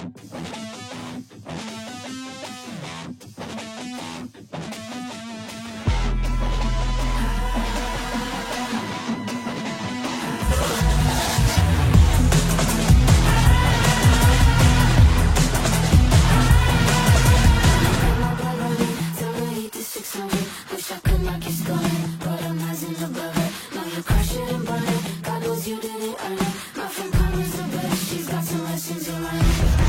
Wish I could not keep going, but I'm rising above it. Know you crush it and burn it. God knows you didn't earn it. My friend Karma's the best. She's got some lessons to learn.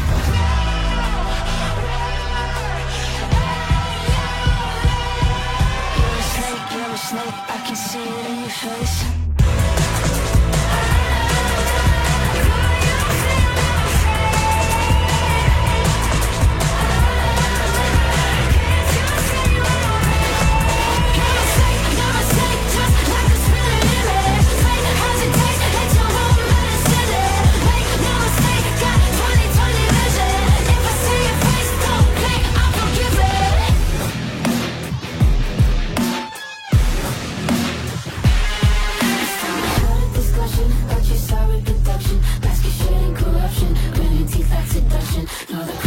You're a snake, I can see it in your face. Know the